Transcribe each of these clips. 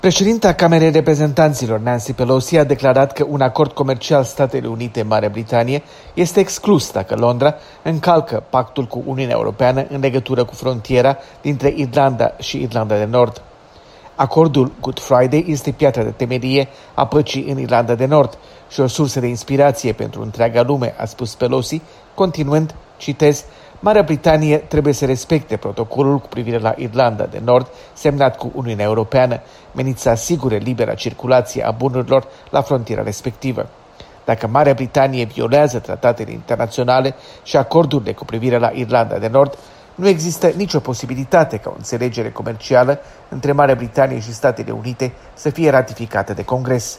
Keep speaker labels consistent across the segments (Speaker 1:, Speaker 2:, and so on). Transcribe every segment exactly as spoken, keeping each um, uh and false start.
Speaker 1: Președinta Camerei Reprezentanților, Nancy Pelosi, a declarat că un acord comercial Statele Unite-Marea Britanie este exclus dacă Londra încalcă pactul cu Uniunea Europeană în legătură cu frontiera dintre Irlanda și Irlanda de Nord. Acordul Good Friday este piatra de temelie a păcii în Irlanda de Nord și o sursă de inspirație pentru întreaga lume, a spus Pelosi, continuând, citez, Marea Britanie trebuie să respecte protocolul cu privire la Irlanda de Nord semnat cu Uniunea Europeană, menit să asigure libera circulație a bunurilor la frontiera respectivă. Dacă Marea Britanie violează tratatele internaționale și acordurile cu privire la Irlanda de Nord, nu există nicio posibilitate ca o înțelegere comercială între Marea Britanie și Statele Unite să fie ratificată de Congres.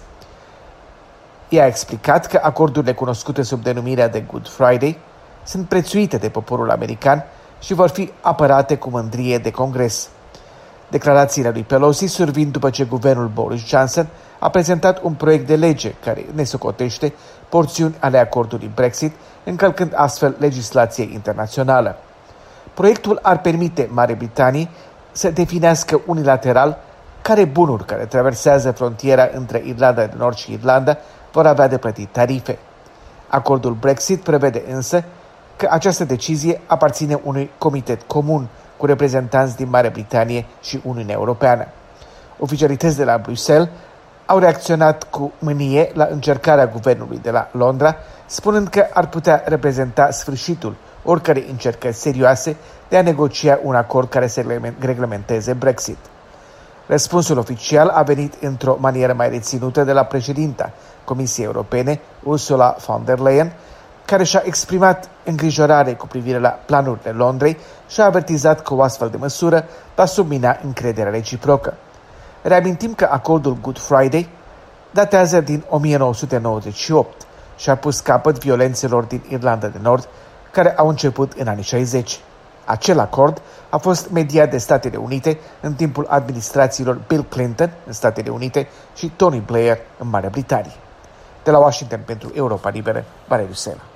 Speaker 1: Ea a explicat că acordurile cunoscute sub denumirea de Good Friday sunt prețuite de poporul american și vor fi apărate cu mândrie de Congres. Declarațiile lui Pelosi survin după ce guvernul Boris Johnson a prezentat un proiect de lege care nesocotește porțiuni ale acordului Brexit, încălcând astfel legislație internațională. Proiectul ar permite Marii Britanii să definească unilateral care bunuri care traversează frontiera între Irlanda de Nord și Irlanda vor avea de plătit tarife. Acordul Brexit prevede însă că această decizie aparține unui comitet comun cu reprezentanți din Marea Britanie și Uniunea Europeană. Oficialități de la Bruxelles au reacționat cu mânie la încercarea guvernului de la Londra, spunând că ar putea reprezenta sfârșitul oricărei încercări serioase de a negocia un acord care să reglementeze Brexit. Răspunsul oficial a venit într-o manieră mai reținută de la președinta Comisiei Europene, Ursula von der Leyen, care și-a exprimat îngrijorare cu privire la planurile Londrei și a avertizat că o astfel de măsură va submina încrederea reciprocă. Reamintim că acordul Good Friday datează din o mie nouă sute nouăzeci și opt și a pus capăt violențelor din Irlanda de Nord, care au început în anii șaizeci. Acel acord a fost mediat de Statele Unite în timpul administrațiilor Bill Clinton în Statele Unite și Tony Blair în Marea Britanie. De la Washington pentru Europa Liberă, Valeriu Sela.